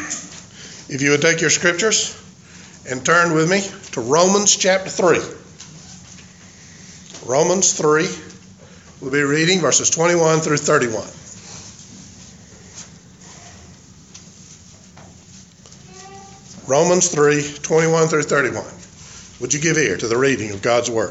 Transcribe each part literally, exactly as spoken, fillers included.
If you would take your scriptures and turn with me to Romans chapter three. Romans three, we'll be reading verses twenty-one through thirty-one. Romans three, twenty-one through thirty-one. Would you give ear to the reading of God's word?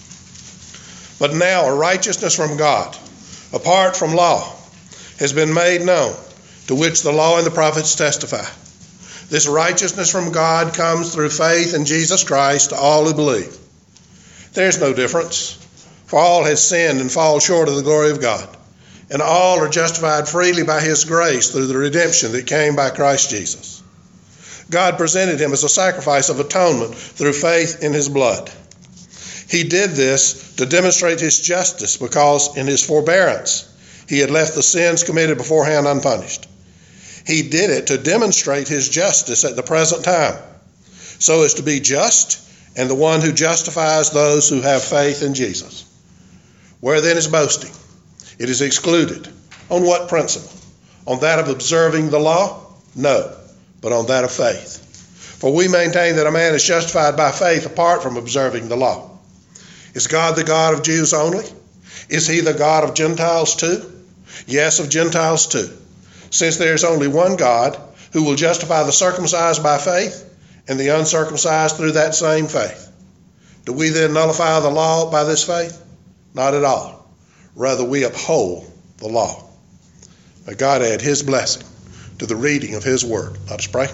But now a righteousness from God, apart from law, has been made known, to which the law and the prophets testify. This righteousness from God comes through faith in Jesus Christ to all who believe. There is no difference, for all have sinned and fall short of the glory of God, and all are justified freely by his grace through the redemption that came by Christ Jesus. God presented him as a sacrifice of atonement through faith in his blood. He did this to demonstrate his justice, because in his forbearance he had left the sins committed beforehand unpunished. He did it to demonstrate his justice at the present time, so as to be just and the one who justifies those who have faith in Jesus. Where then is boasting? It is excluded. On what principle? On that of observing the law? No, but on that of faith. For we maintain that a man is justified by faith apart from observing the law. Is God the God of Jews only? Is he the God of Gentiles too? Yes, of Gentiles too. Since there is only one God, who will justify the circumcised by faith and the uncircumcised through that same faith. Do we then nullify the law by this faith? Not at all. Rather, we uphold the law. May God add his blessing to the reading of his word. Let us pray.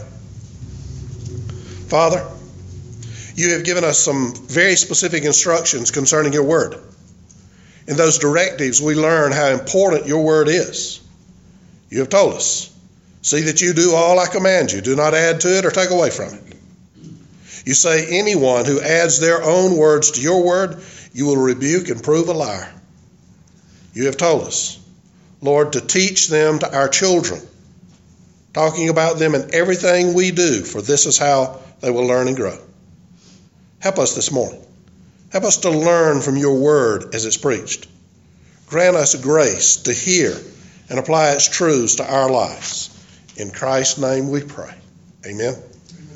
Father, you have given us some very specific instructions concerning your word. In those directives, we learn how important your word is. You have told us, see that you do all I command you. Do not add to it or take away from it. You say anyone who adds their own words to your word, you will rebuke and prove a liar. You have told us, Lord, to teach them to our children, talking about them in everything we do, for this is how they will learn and grow. Help us this morning. Help us to learn from your word as it's preached. Grant us grace to hear and apply its truths to our lives. In Christ's name we pray. Amen. Amen.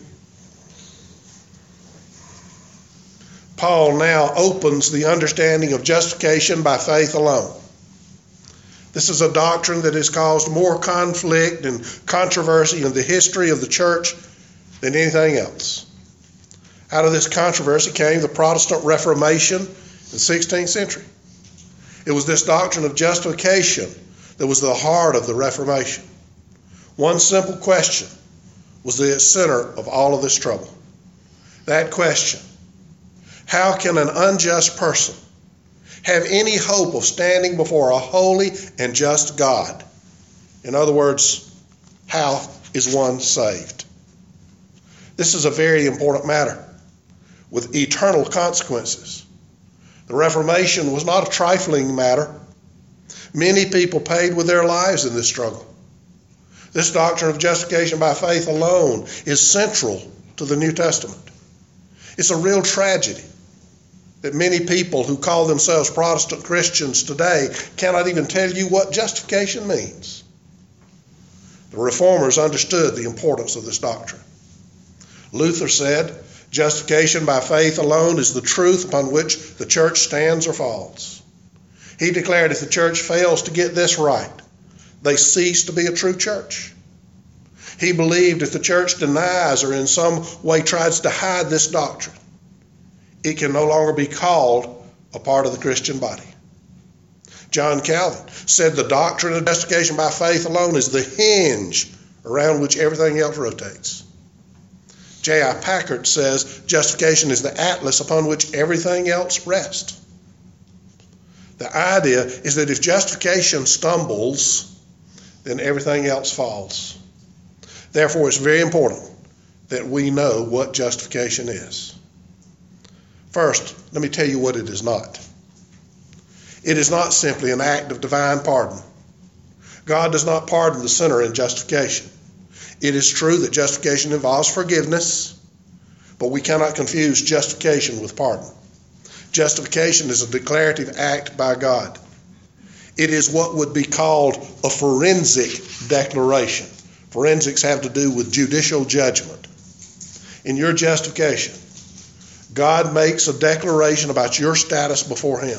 Paul now opens the understanding of justification by faith alone. This is a doctrine that has caused more conflict and controversy in the history of the church than anything else. Out of this controversy came the Protestant Reformation in the sixteenth century. It was this doctrine of justification that was the heart of the Reformation. One simple question was the center of all of this trouble. That question: how can an unjust person have any hope of standing before a holy and just God? In other words, how is one saved? This is a very important matter with eternal consequences. The Reformation was not a trifling matter. Many people paid with their lives in this struggle. This doctrine of justification by faith alone is central to the New Testament. It's a real tragedy that many people who call themselves Protestant Christians today cannot even tell you what justification means. The Reformers understood the importance of this doctrine. Luther said, justification by faith alone is the truth upon which the church stands or falls. He declared if the church fails to get this right, they cease to be a true church. He believed if the church denies or in some way tries to hide this doctrine, it can no longer be called a part of the Christian body. John Calvin said the doctrine of justification by faith alone is the hinge around which everything else rotates. J I Packard says justification is the atlas upon which everything else rests. The idea is that if justification stumbles, then everything else falls. Therefore, it's very important that we know what justification is. First, let me tell you what it is not. It is not simply an act of divine pardon. God does not pardon the sinner in justification. It is true that justification involves forgiveness, but we cannot confuse justification with pardon. Justification is a declarative act by God. It is what would be called a forensic declaration Forensics have to do with judicial judgment. In your justification, God makes a declaration about your status before him.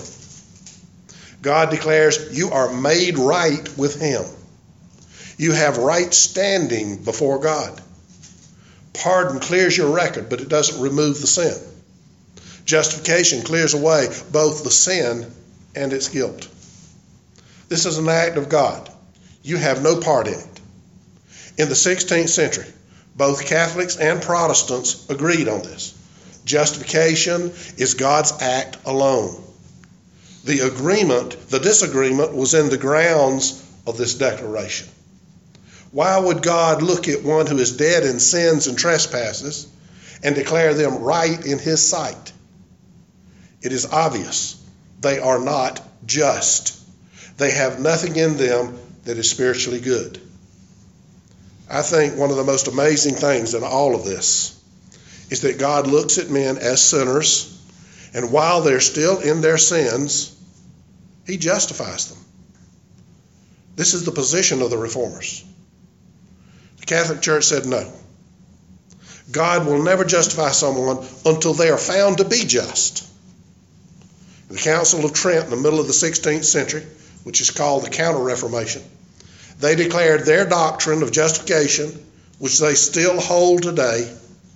God declares you are made right with him. You have right standing before God. Pardon clears your record, but it doesn't remove the sin. Justification clears away both the sin and its guilt. This is an act of God. You have no part in it. In the sixteenth century, both Catholics and Protestants agreed on this. Justification is God's act alone. The agreement, the disagreement was in the grounds of this declaration. Why would God look at one who is dead in sins and trespasses and declare them right in his sight? It is obvious they are not just. They have nothing in them that is spiritually good. I think one of the most amazing things in all of this is that God looks at men as sinners, and while they're still in their sins, he justifies them. This is the position of the reformers. The Catholic Church said no. God will never justify someone until they are found to be just. The Council of Trent in the middle of the sixteenth century, which is called the Counter-Reformation, they declared their doctrine of justification, which they still hold today.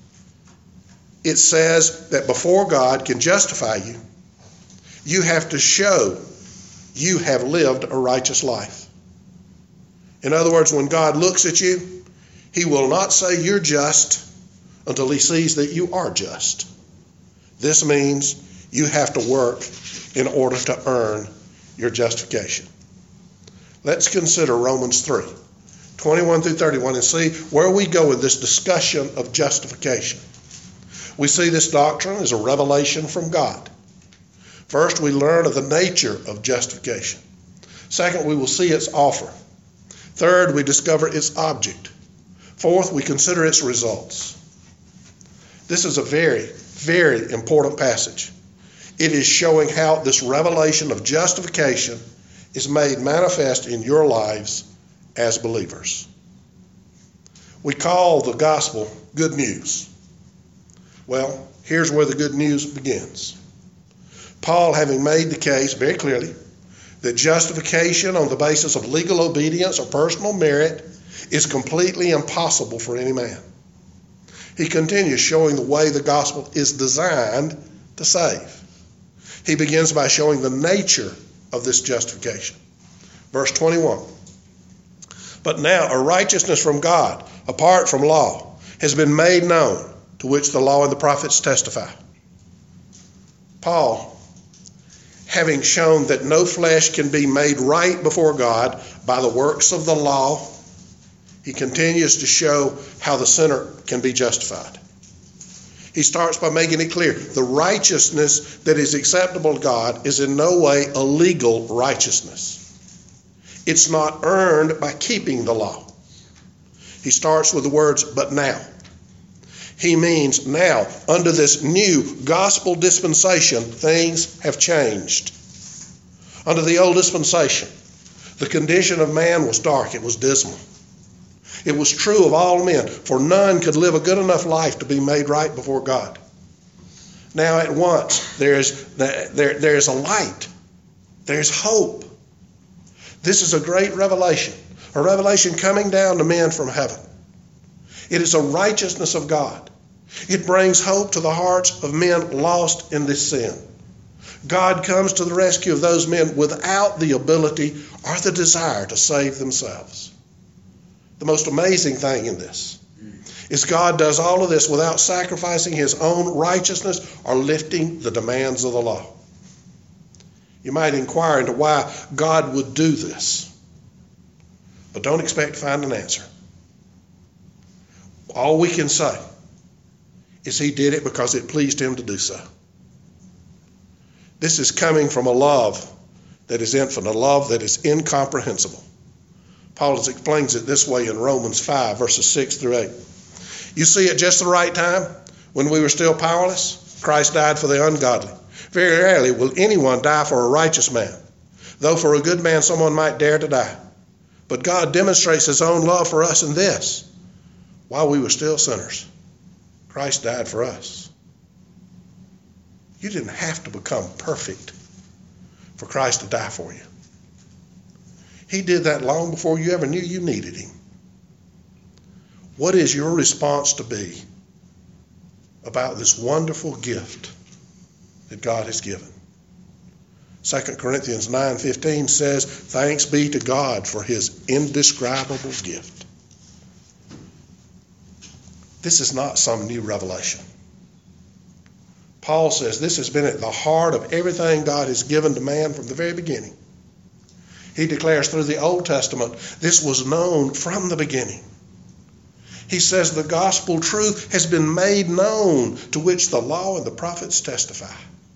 It says that before God can justify you, you have to show you have lived a righteous life. In other words, when God looks at you, he will not say you're just until he sees that you are just. This means you have to work in order to earn your justification. Let's consider Romans three, twenty-one through thirty-one, and see where we go with this discussion of justification. We see this doctrine as a revelation from God. First, we learn of the nature of justification. Second, we will see its offer. Third, we discover its object. Fourth, we consider its results. This is a very, very important passage. It is showing how this revelation of justification is made manifest in your lives as believers. We call the gospel good news. Well, here's where the good news begins. Paul, having made the case very clearly that justification on the basis of legal obedience or personal merit is completely impossible for any man. He continues showing the way the gospel is designed to save. He begins by showing the nature of this justification. Verse twenty-one. But now a righteousness from God, apart from law, has been made known, to which the law and the prophets testify. Paul, having shown that no flesh can be made right before God by the works of the law, he continues to show how the sinner can be justified. He starts by making it clear the righteousness that is acceptable to God is in no way a legal righteousness. It's not earned by keeping the law. He starts with the words, but now. He means now, under this new gospel dispensation, things have changed. Under the old dispensation, the condition of man was dark, it was dismal. It was true of all men, for none could live a good enough life to be made right before God. Now at once, there's, there, there's a light. There's hope. This is a great revelation, a revelation coming down to men from heaven. It is a righteousness of God. It brings hope to the hearts of men lost in this sin. God comes to the rescue of those men without the ability or the desire to save themselves. The most amazing thing in this is God does all of this without sacrificing his own righteousness or lifting the demands of the law. You might inquire into why God would do this, but don't expect to find an answer. All we can say is he did it because it pleased him to do so. This is coming from a love that is infinite, a love that is incomprehensible. Paul explains it this way in Romans five, verses six through eight. You see, at just the right time, when we were still powerless, Christ died for the ungodly. Very rarely will anyone die for a righteous man, though for a good man someone might dare to die. But God demonstrates his own love for us in this: while we were still sinners, Christ died for us. You didn't have to become perfect for Christ to die for you. He did that long before you ever knew you needed him. What is your response to be about this wonderful gift that God has given? Second Corinthians nine fifteen says, "Thanks be to God for his indescribable gift." This is not some new revelation. Paul says this has been at the heart of everything God has given to man from the very beginning. He declares through the Old Testament, this was known from the beginning. He says the gospel truth has been made known, to which the law and the prophets testify.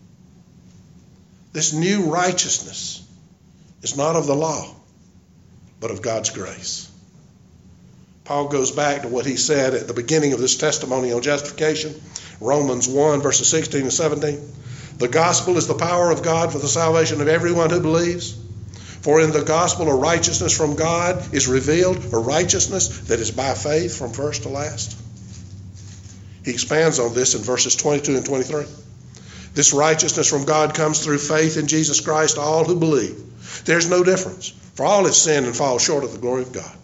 This new righteousness is not of the law, but of God's grace. Paul goes back to what he said at the beginning of this testimony on justification, Romans one, verses sixteen and seventeen. The gospel is the power of God for the salvation of everyone who believes. For in the gospel a righteousness from God is revealed, a righteousness that is by faith from first to last. He expands on this in verses twenty-two and twenty-three. This righteousness from God comes through faith in Jesus Christ to all who believe. There's no difference, for all have sinned and fall short of the glory of God.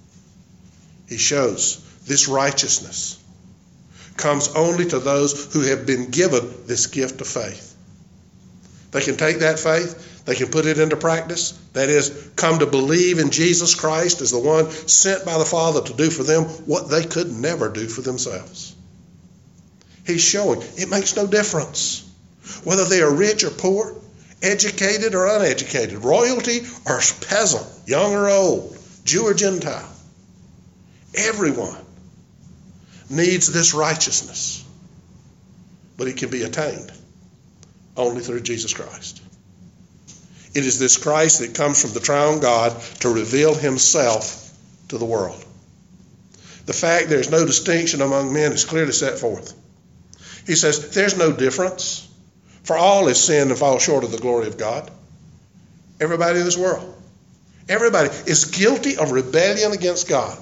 He shows this righteousness comes only to those who have been given this gift of faith. They can take that faith, they can put it into practice. That is, come to believe in Jesus Christ as the one sent by the Father to do for them what they could never do for themselves. He's showing it makes no difference whether they are rich or poor, educated or uneducated, royalty or peasant, young or old, Jew or Gentile. Everyone needs this righteousness, but it can be attained only through Jesus Christ. It is this Christ that comes from the triune God to reveal himself to the world. The fact there's no distinction among men is clearly set forth. He says there's no difference, for all has sinned and fall short of the glory of God. Everybody in this world, everybody is guilty of rebellion against God.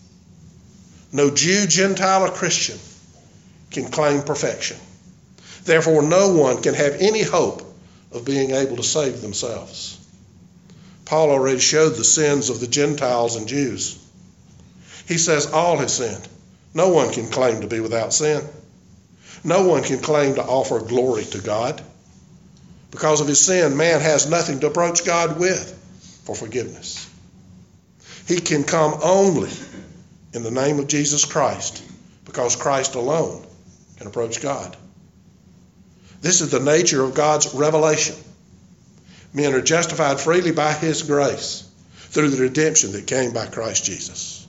No Jew, Gentile, or Christian can claim perfection. Therefore, no one can have any hope of being able to save themselves. Paul already showed the sins of the Gentiles and Jews. He says all have sinned. No one can claim to be without sin. No one can claim to offer glory to God. Because of his sin, man has nothing to approach God with for forgiveness. He can come only in the name of Jesus Christ, because Christ alone can approach God. This is the nature of God's revelation. Men are justified freely by his grace through the redemption that came by Christ Jesus.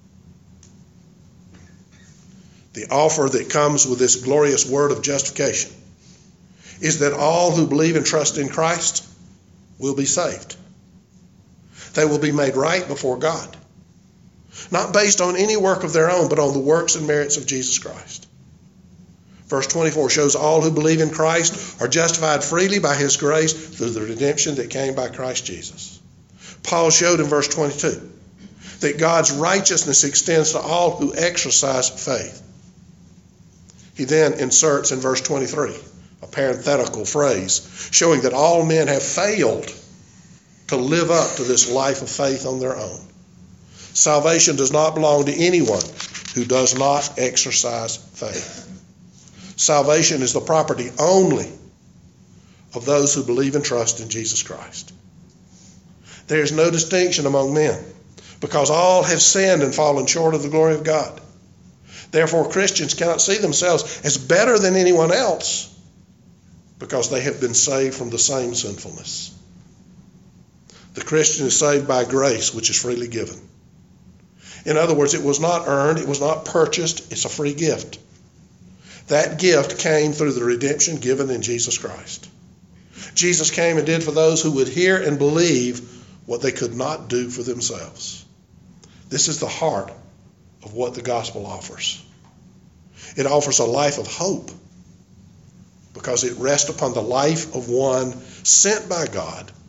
The offer that comes with this glorious word of justification is that all who believe and trust in Christ will be saved. They will be made right before God, not based on any work of their own, but on the works and merits of Jesus Christ. Verse twenty-four shows all who believe in Christ are justified freely by his grace through the redemption that came by Christ Jesus. Paul showed in verse twenty-two that God's righteousness extends to all who exercise faith. He then inserts in verse twenty-three a parenthetical phrase showing that all men have failed to live up to this life of faith on their own. Salvation does not belong to anyone who does not exercise faith. Salvation is the property only of those who believe and trust in Jesus Christ. There is no distinction among men, because all have sinned and fallen short of the glory of God. Therefore, Christians cannot see themselves as better than anyone else, because they have been saved from the same sinfulness. The Christian is saved by grace, which is freely given. In other words, it was not earned, it was not purchased, it's a free gift. That gift came through the redemption given in Jesus Christ. Jesus came and did for those who would hear and believe what they could not do for themselves. This is the heart of what the gospel offers. It offers a life of hope because it rests upon the life of one sent by God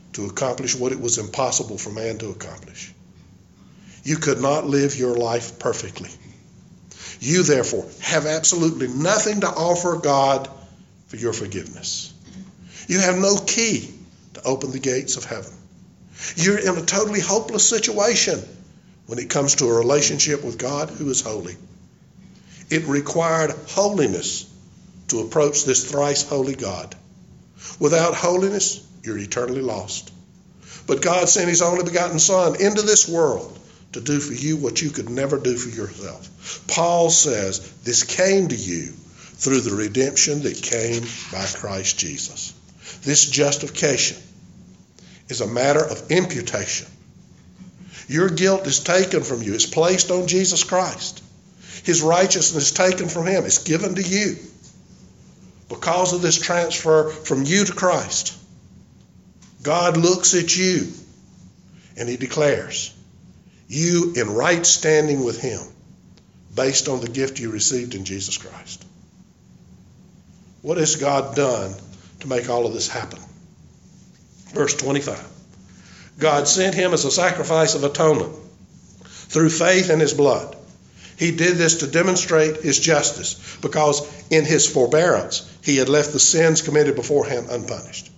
to accomplish what it was impossible for man to accomplish. You could not live your life perfectly. You, therefore, have absolutely nothing to offer God for your forgiveness. You have no key to open the gates of heaven. You're in a totally hopeless situation when it comes to a relationship with God who is holy. It required holiness to approach this thrice holy God. Without holiness, you're eternally lost. But God sent his only begotten Son into this world to do for you what you could never do for yourself. Paul says this came to you through the redemption that came by Christ Jesus. This justification is a matter of imputation. Your guilt is taken from you. It's placed on Jesus Christ. His righteousness is taken from him. It's given to you. Because of this transfer from you to Christ, God looks at you and he declares you in right standing with him based on the gift you received in Jesus Christ. What has God done to make all of this happen? Verse twenty-five. God sent him as a sacrifice of atonement through faith in his blood. He did this to demonstrate his justice because in his forbearance he had left the sins committed beforehand unpunished.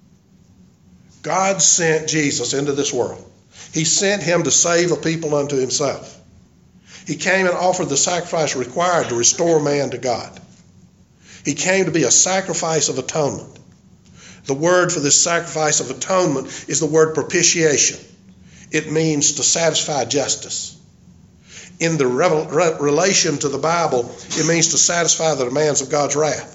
God sent Jesus into this world. He sent him to save a people unto himself. He came and offered the sacrifice required to restore man to God. He came to be a sacrifice of atonement. The word for this sacrifice of atonement is the word propitiation. It means to satisfy justice. In the re- re- relation to the Bible, it means to satisfy the demands of God's wrath.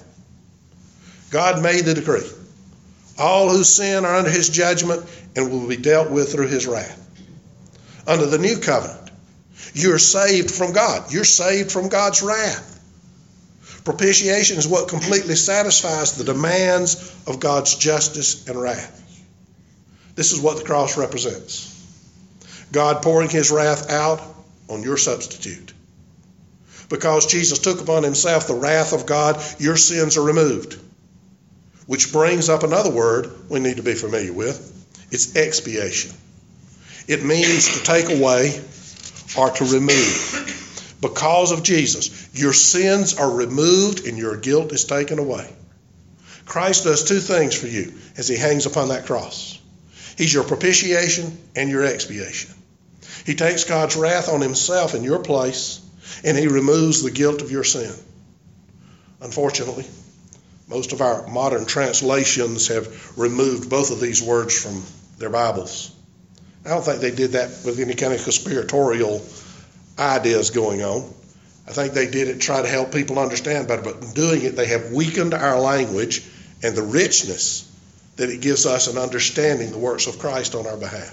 God made the decree. All who sin are under his judgment and will be dealt with through his wrath. Under the new covenant, you're saved from God. You're saved from God's wrath. Propitiation is what completely satisfies the demands of God's justice and wrath. This is what the cross represents. God pouring his wrath out on your substitute. Because Jesus took upon himself the wrath of God, your sins are removed. Which brings up another word we need to be familiar with. It's expiation. It means to take away or to remove. Because of Jesus, your sins are removed and your guilt is taken away. Christ does two things for you as he hangs upon that cross. He's your propitiation and your expiation. He takes God's wrath on himself in your place, and he removes the guilt of your sin. Unfortunately, most of our modern translations have removed both of these words from their Bibles. I don't think they did that with any kind of conspiratorial ideas going on. I think they did it to try to help people understand better, but in doing it, they have weakened our language and the richness that it gives us in understanding the works of Christ on our behalf.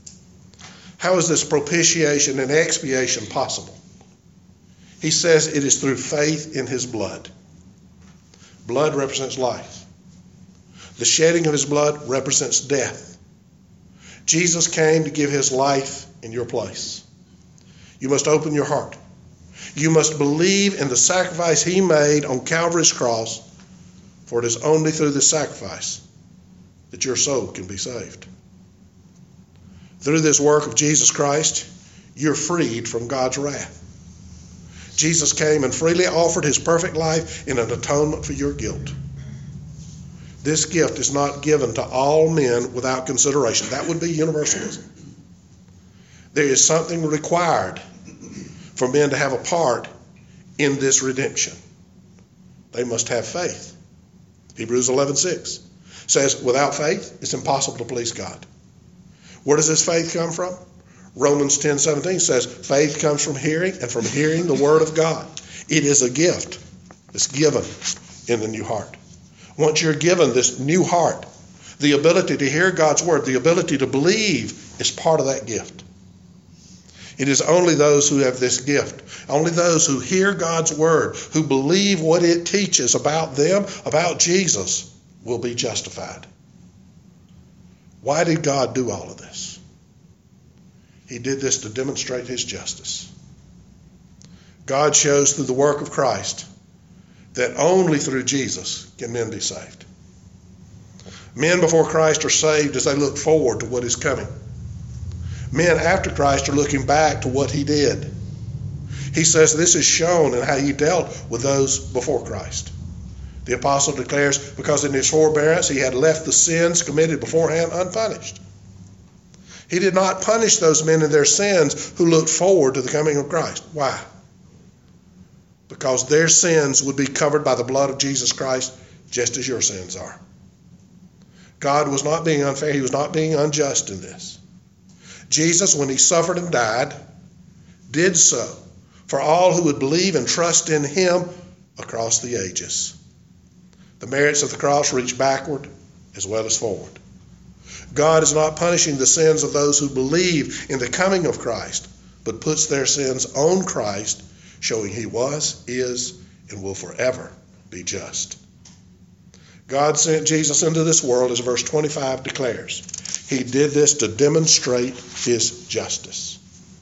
How is this propitiation and expiation possible? He says it is through faith in his blood. Blood represents life. The shedding of his blood represents death. Jesus came to give his life in your place. You must open your heart. You must believe in the sacrifice he made on Calvary's cross, for it is only through this sacrifice that your soul can be saved. Through this work of Jesus Christ, you're freed from God's wrath. Jesus came and freely offered his perfect life in an atonement for your guilt. This gift is not given to all men without consideration. That would be universalism. There is something required for men to have a part in this redemption. They must have faith. Hebrews eleven six says, without faith, it's impossible to please God. Where does this faith come from? Romans ten seventeen says, faith comes from hearing, and from hearing the word of God. It is a gift that's given in the new heart. Once you're given this new heart, the ability to hear God's word, the ability to believe is part of that gift. It is only those who have this gift, only those who hear God's word, who believe what it teaches about them, about Jesus, will be justified. Why did God do all of this? He did this to demonstrate his justice. God shows through the work of Christ that only through Jesus can men be saved. Men before Christ are saved as they look forward to what is coming. Men after Christ are looking back to what he did. He says this is shown in how he dealt with those before Christ. The apostle declares, because in his forbearance he had left the sins committed beforehand unpunished. He did not punish those men in their sins who looked forward to the coming of Christ. Why? Because their sins would be covered by the blood of Jesus Christ, just as your sins are. God was not being unfair. He was not being unjust in this. Jesus, when he suffered and died, did so for all who would believe and trust in him across the ages. The merits of the cross reach backward as well as forward. God is not punishing the sins of those who believe in the coming of Christ, but puts their sins on Christ, showing he was, is, and will forever be just. God sent Jesus into this world, as verse twenty-five declares. He did this to demonstrate his justice.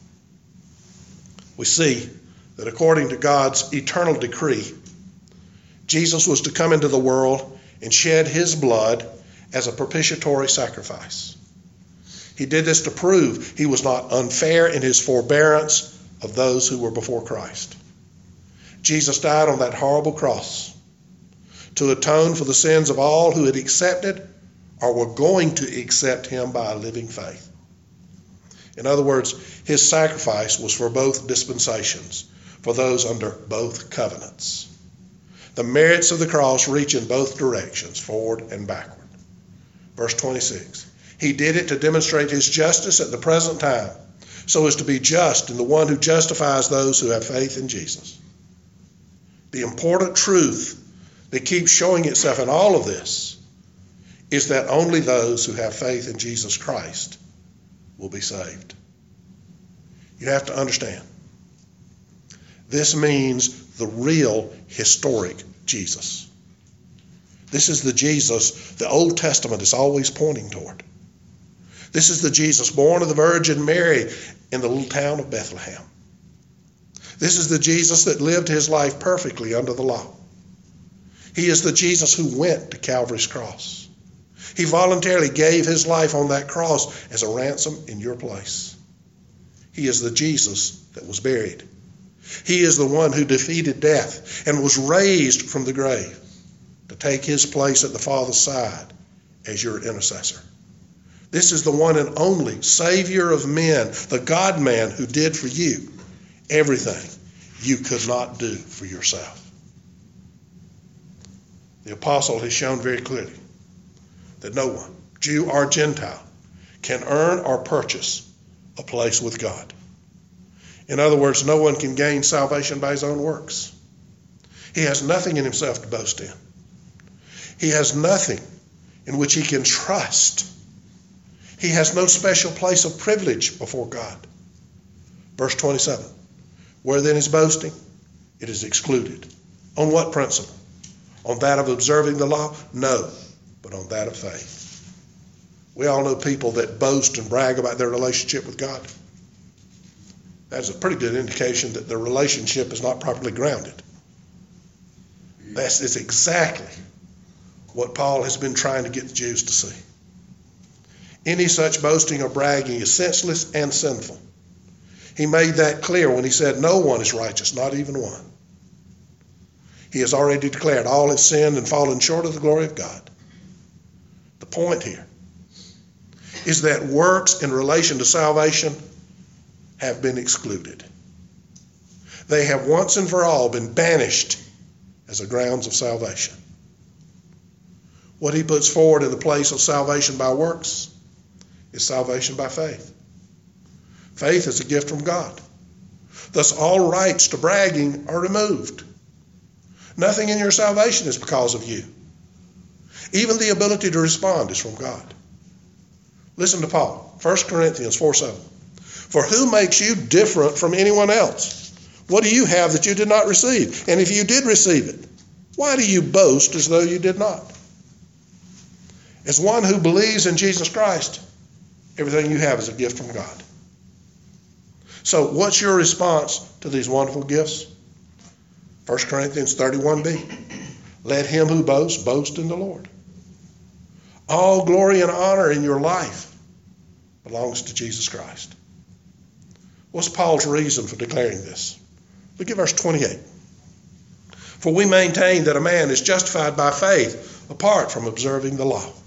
We see that according to God's eternal decree, Jesus was to come into the world and shed his blood as a propitiatory sacrifice. He did this to prove he was not unfair in his forbearance of those who were before Christ. Jesus died on that horrible cross to atone for the sins of all who had accepted or were going to accept him by a living faith. In other words, his sacrifice was for both dispensations, for those under both covenants. The merits of the cross reach in both directions, forward and backward. Verse twenty-six, he did it to demonstrate his justice at the present time, so as to be just in the one who justifies those who have faith in Jesus. The important truth that keeps showing itself in all of this is that only those who have faith in Jesus Christ will be saved. You have to understand, this means the real historic Jesus. This is the Jesus the Old Testament is always pointing toward. This is the Jesus born of the Virgin Mary in the little town of Bethlehem. This is the Jesus that lived his life perfectly under the law. He is the Jesus who went to Calvary's cross. He voluntarily gave his life on that cross as a ransom in your place. He is the Jesus that was buried. He is the one who defeated death and was raised from the grave to take his place at the Father's side as your intercessor. This is the one and only Savior of men, the God-man who did for you everything you could not do for yourself. The apostle has shown very clearly that no one, Jew or Gentile, can earn or purchase a place with God. In other words, no one can gain salvation by his own works. He has nothing in himself to boast in. He has nothing in which he can trust. He has no special place of privilege before God. Verse twenty-seven, where then is boasting? It is excluded. On what principle? On that of observing the law? No, but on that of faith. We all know people that boast and brag about their relationship with God. That's a pretty good indication that their relationship is not properly grounded. That's is exactly what Paul has been trying to get the Jews to see. Any such boasting or bragging is senseless and sinful. He made that clear when he said, no one is righteous, not even one. He has already declared all have sinned and fallen short of the glory of God. The point here is that works in relation to salvation have been excluded. They have once and for all been banished as the grounds of salvation. What he puts forward in the place of salvation by works is salvation by faith. Faith is a gift from God. Thus all rights to bragging are removed. Nothing in your salvation is because of you. Even the ability to respond is from God. Listen to Paul, First Corinthians four seven. For who makes you different from anyone else? What do you have that you did not receive? And if you did receive it, why do you boast as though you did not? As one who believes in Jesus Christ, everything you have is a gift from God. So what's your response to these wonderful gifts? First Corinthians thirty-one b. Let him who boasts boast in the Lord. All glory and honor in your life belongs to Jesus Christ. What's Paul's reason for declaring this? Look at verse twenty-eight. For we maintain that a man is justified by faith apart from observing the law.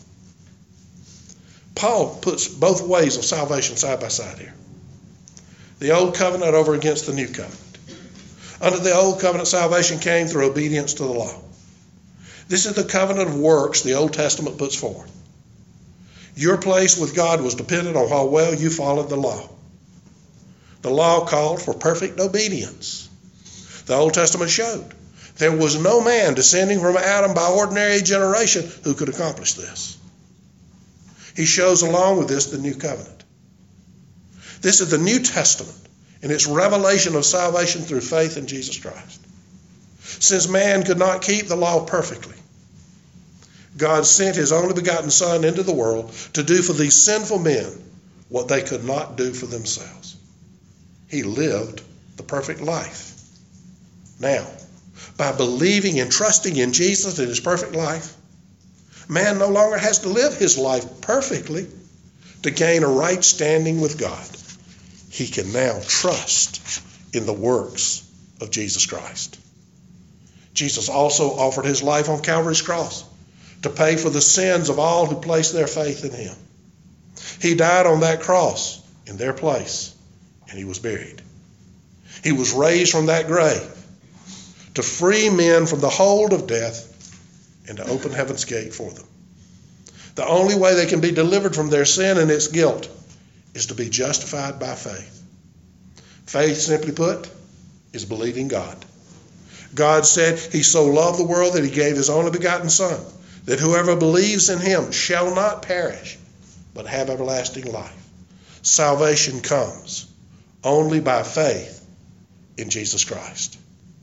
Paul puts both ways of salvation side by side here. The old covenant over against the new covenant. Under the old covenant, salvation came through obedience to the law. This is the covenant of works the Old Testament puts forth. Your place with God was dependent on how well you followed the law. The law called for perfect obedience. The Old Testament showed there was no man descending from Adam by ordinary generation who could accomplish this. He shows along with this the new covenant. This is the New Testament in its revelation of salvation through faith in Jesus Christ. Since man could not keep the law perfectly, God sent his only begotten Son into the world to do for these sinful men what they could not do for themselves. He lived the perfect life. Now, by believing and trusting in Jesus and his perfect life, man no longer has to live his life perfectly to gain a right standing with God. He can now trust in the works of Jesus Christ. Jesus also offered his life on Calvary's cross to pay for the sins of all who place their faith in him. He died on that cross in their place, and he was buried. He was raised from that grave to free men from the hold of death and to open heaven's gate for them. The only way they can be delivered from their sin and its guilt is to be justified by faith. Faith, simply put, is believing God. God said he so loved the world that he gave his only begotten Son, that whoever believes in him shall not perish, but have everlasting life. Salvation comes only by faith in Jesus Christ.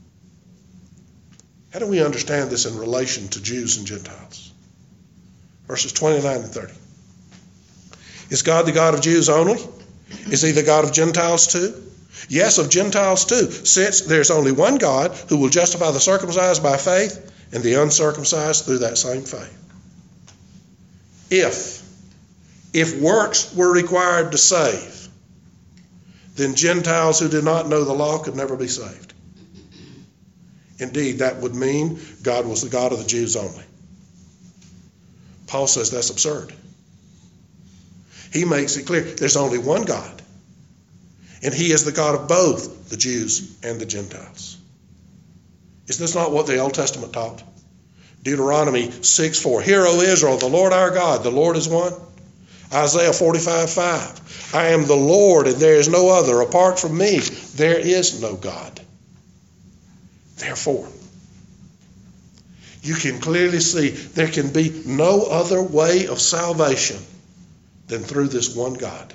How do we understand this in relation to Jews and Gentiles? Verses twenty-nine and thirty. Is God the God of Jews only? Is he the God of Gentiles too? Yes, of Gentiles too, since there's only one God who will justify the circumcised by faith and the uncircumcised through that same faith. If, if works were required to save, then Gentiles who did not know the law could never be saved. Indeed, that would mean God was the God of the Jews only. Paul says that's absurd. He makes it clear there's only one God, and he is the God of both the Jews and the Gentiles. Is this not what the Old Testament taught? Deuteronomy six four, Hear, O Israel, the Lord our God, the Lord is one. Isaiah forty-five five, I am the Lord and there is no other. Apart from me, there is no God. Therefore, you can clearly see there can be no other way of salvation than through this one God.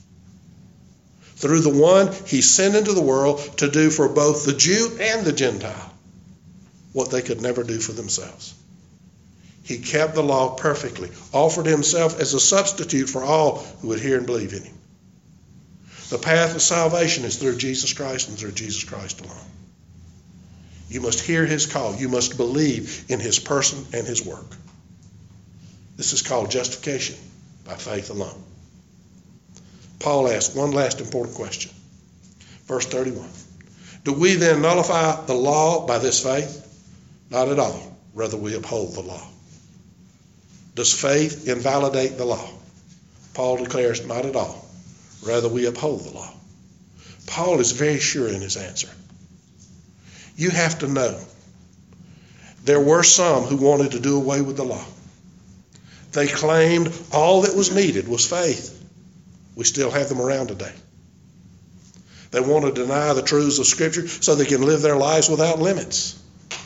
Through the one he sent into the world to do for both the Jew and the Gentile what they could never do for themselves. He kept the law perfectly, offered himself as a substitute for all who would hear and believe in him. The path of salvation is through Jesus Christ and through Jesus Christ alone. You must hear his call. You must believe in his person and his work. This is called justification by faith alone. Paul asked one last important question. Verse thirty-one. Do we then nullify the law by this faith? Not at all. Rather, we uphold the law. Does faith invalidate the law? Paul declares, not at all. Rather, we uphold the law. Paul is very sure in his answer. You have to know, there were some who wanted to do away with the law. They claimed all that was needed was faith. We still have them around today. They want to deny the truths of Scripture so they can live their lives without limits.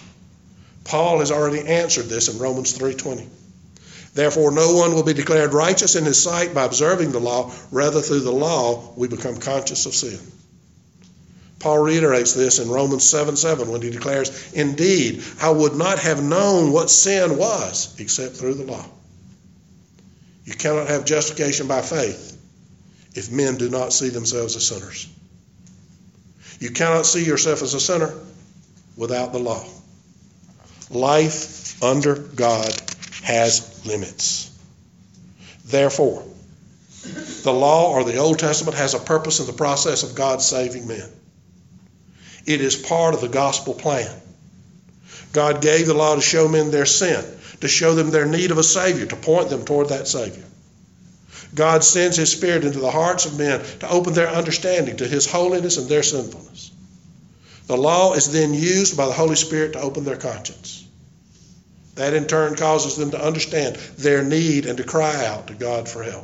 Paul has already answered this in Romans three twenty. Therefore, no one will be declared righteous in his sight by observing the law. Rather, through the law, we become conscious of sin. Paul reiterates this in Romans seven seven when he declares, Indeed, I would not have known what sin was except through the law. You cannot have justification by faith if men do not see themselves as sinners. You cannot see yourself as a sinner without the law. Life under God has limits. Therefore, the law or the Old Testament has a purpose in the process of God saving men. It is part of the gospel plan. God gave the law to show men their sin, to show them their need of a Savior, to point them toward that Savior. God sends His Spirit into the hearts of men to open their understanding to His holiness and their sinfulness. The law is then used by the Holy Spirit to open their conscience. That in turn causes them to understand their need and to cry out to God for help.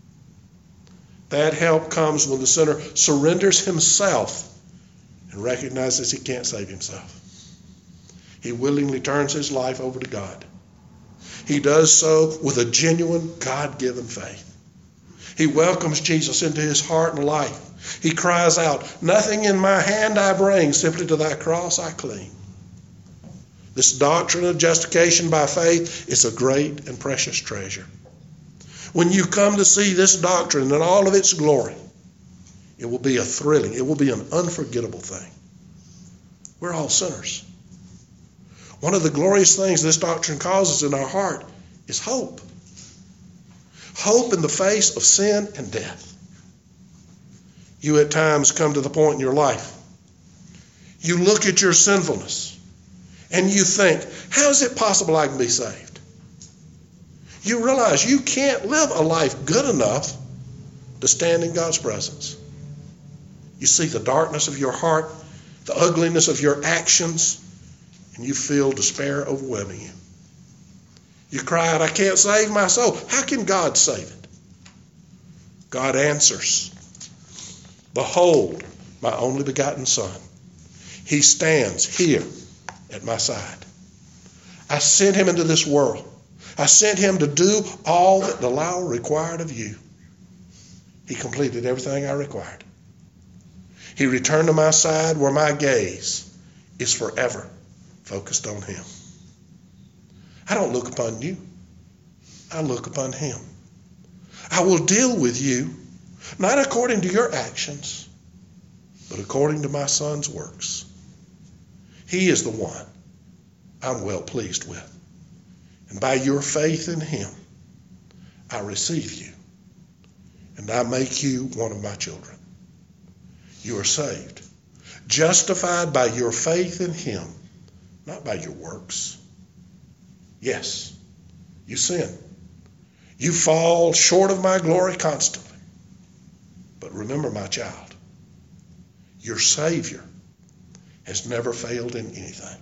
That help comes when the sinner surrenders himself and recognizes he can't save himself. He willingly turns his life over to God. He does so with a genuine God-given faith. He welcomes Jesus into his heart and life. He cries out, "Nothing in my hand I bring, simply to thy cross I cling." This doctrine of justification by faith is a great and precious treasure. When you come to see this doctrine in all of its glory, it will be a thrilling, it will be an unforgettable thing. We're all sinners. One of the glorious things this doctrine causes in our heart is hope. Hope in the face of sin and death. You at times come to the point in your life, you look at your sinfulness and you think, how is it possible I can be saved? You realize you can't live a life good enough to stand in God's presence. You see the darkness of your heart, the ugliness of your actions, and you feel despair overwhelming you. You cry out, "I can't save my soul." How can God save it? God answers, "Behold, my only begotten Son. He stands here at my side. I sent him into this world. I sent him to do all that the law required of you. He completed everything I required. He returned to my side where my gaze is forever focused on him. I don't look upon you. I look upon him. I will deal with you, not according to your actions, but according to my Son's works. He is the one I'm well pleased with. And by your faith in him, I receive you, and I make you one of my children. You are saved, justified by your faith in him, not by your works. Yes, you sin. You fall short of my glory constantly. But remember, my child, your Savior has never failed in anything.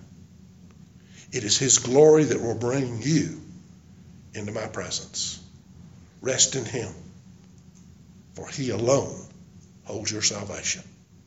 It is his glory that will bring you into my presence. Rest in him, for he alone holds your salvation.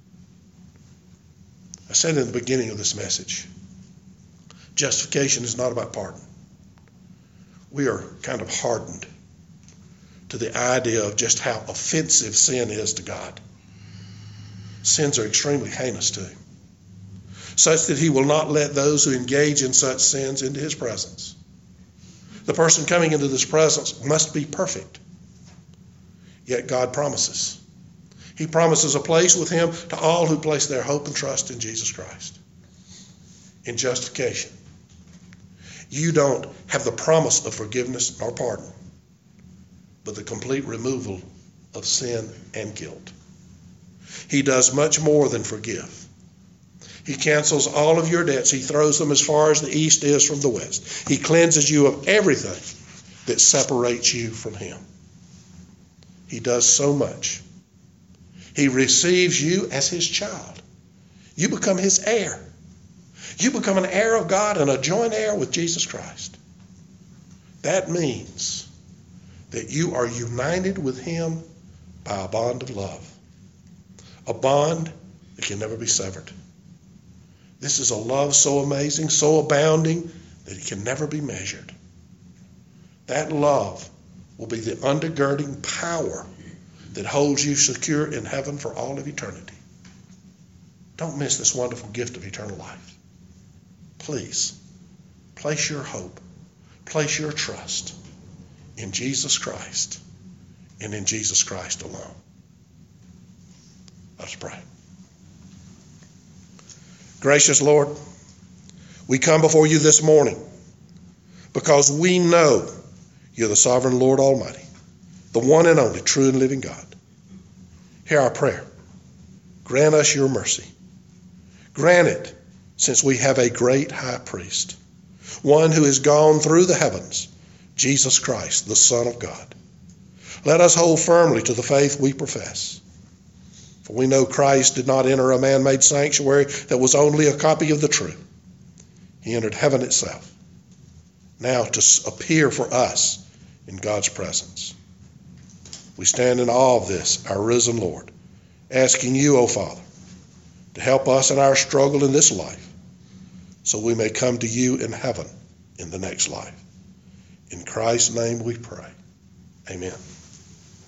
I said in the beginning of this message, justification is not about pardon. We are kind of hardened to the idea of just how offensive sin is to God. Sins are extremely heinous to him, such that he will not let those who engage in such sins into his presence. The person coming into this presence must be perfect. Yet God promises. He promises a place with him to all who place their hope and trust in Jesus Christ. In justification, you don't have the promise of forgiveness nor pardon, but the complete removal of sin and guilt. He does much more than forgive. He cancels all of your debts. He throws them as far as the east is from the west. He cleanses you of everything that separates you from him. He does so much. He receives you as his child. You become his heir. You become an heir of God and a joint heir with Jesus Christ. That means that you are united with him by a bond of love, a bond that can never be severed. This is a love so amazing, so abounding, that it can never be measured. That love will be the undergirding power that holds you secure in heaven for all of eternity. Don't miss this wonderful gift of eternal life. Please, place your hope, place your trust in Jesus Christ and in Jesus Christ alone. Let's pray. Gracious Lord, we come before you this morning because we know you're the sovereign Lord Almighty. the one and only true and living God. Hear our prayer. Grant us your mercy. Grant it, since we have a great high priest, one who has gone through the heavens, Jesus Christ, the Son of God. Let us hold firmly to the faith we profess. For we know Christ did not enter a man-made sanctuary that was only a copy of the true. He entered heaven itself, now to appear for us in God's presence. We stand in awe of this, our risen Lord, asking you, O Father, to help us in our struggle in this life, so we may come to you in heaven in the next life. In Christ's name we pray. Amen.